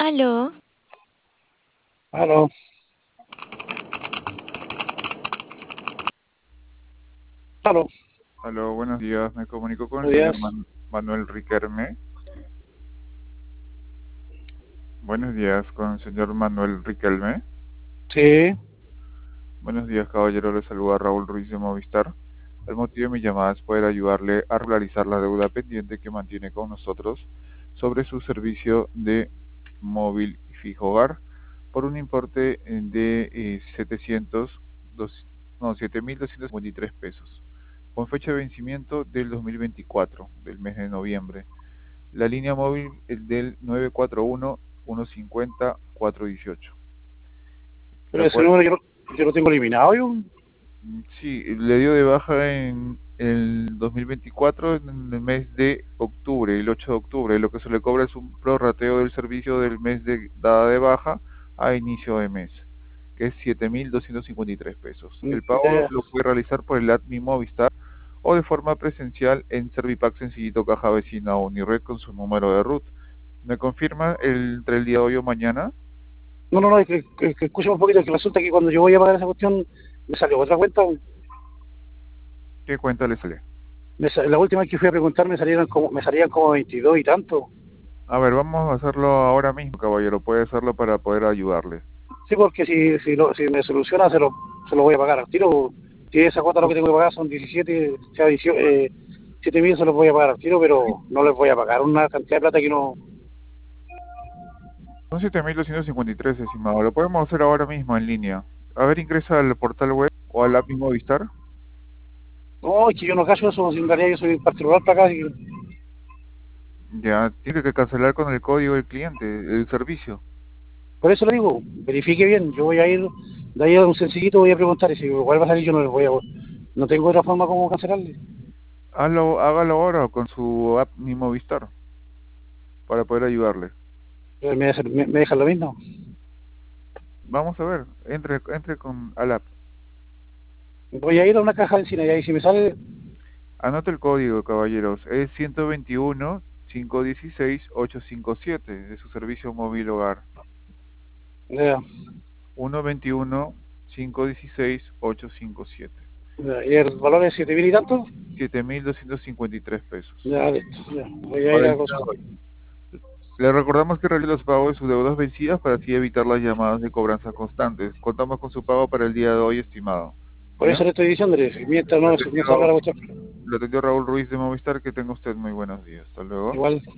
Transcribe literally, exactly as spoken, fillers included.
Aló, Aló, aló, Aló, buenos días. Me comunico con el buenos señor días. Man- Manuel Riquelme. Buenos días con el señor Manuel Riquelme. Sí, Buenos días, caballero. Le saluda Raúl Ruiz de Movistar. El motivo de mi llamada es poder ayudarle a regularizar la deuda pendiente que mantiene con nosotros sobre su servicio de móvil y fijo hogar por un importe eh, de eh, setecientos, dos- no, siete mil doscientos cincuenta y tres pesos, con fecha de vencimiento del dos mil veinticuatro, del mes de noviembre. La línea móvil es del nueve cuatro uno, uno cinco cero, cuatro uno ocho. ¿De pero ese acuerdo? número yo, lo- yo lo tengo eliminado yo. Mm, Sí, le dio de baja en el dos mil veinticuatro, en el mes de octubre, el ocho de octubre. Lo que se le cobra es un prorrateo del servicio del mes de dada de baja a inicio de mes, que es siete mil doscientos cincuenta y tres pesos. Mm, El pago Ya, lo puede realizar por el ATMI Movistar o de forma presencial en Servipack Sencillito Caja Vecina o Unired con su número de RUT. ¿Me confirma el, entre el día de hoy o mañana? no, no, no, es que, que, que escucha un poquito, que resulta que cuando yo voy a pagar esa cuestión, me salió otra cuenta. ¿Qué cuenta le sale? Me sa- la última vez que fui a preguntar me salieron como, me salían como veintidós y tanto. A ver, vamos a hacerlo ahora mismo, caballero. Puede hacerlo para poder ayudarle. Sí, porque si, si, lo, si me soluciona, se lo, se lo voy a pagar al tiro. Si esa cuota lo que tengo que pagar son diecisiete, o sea, dieciocho, eh, siete mil se los voy a pagar al tiro, pero no les voy a pagar una cantidad de plata que no. Son siete mil doscientos cincuenta y tres, estimado. Lo podemos hacer ahora mismo en línea. A ver, ingresa al portal web o al app Movistar. No, es que yo no cacho eso, en realidad yo soy particular para acá. Y Ya, tiene que cancelar con el código del cliente, el servicio. por eso le digo, verifique bien. Yo voy a ir de ahí a un sencillito, voy a preguntar y si igual va a salir, yo no les voy a. No tengo otra forma como cancelarle. Hágalo, hágalo ahora con su app Mi Movistar para poder ayudarle. Me, me, me dejan lo mismo. Vamos a ver, entre, entre con al app. Voy a ir a una caja de encina y ahí si me sale. Anote el código, caballeros. Es ciento veintiuno, quinientos dieciséis, ochocientos cincuenta y siete de su servicio móvil hogar. Ya, ciento veintiuno, quinientos dieciséis, ochocientos cincuenta y siete. ya, y el valor es siete mil y tanto. siete mil doscientos cincuenta y tres pesos. Ya, listo. Ya, voy a ir Para a el día cosa. de hoy. Le recordamos que realice los pagos de sus deudas vencidas para así evitar las llamadas de cobranza constantes. Contamos con su pago para el día de hoy, estimado. Por eso ¿Ya? le estoy diciendo, mientras Le no me salga atendió, la cuestión. le atendió Raúl Ruiz de Movistar. Que tenga usted muy buenos días. Hasta luego. Igual.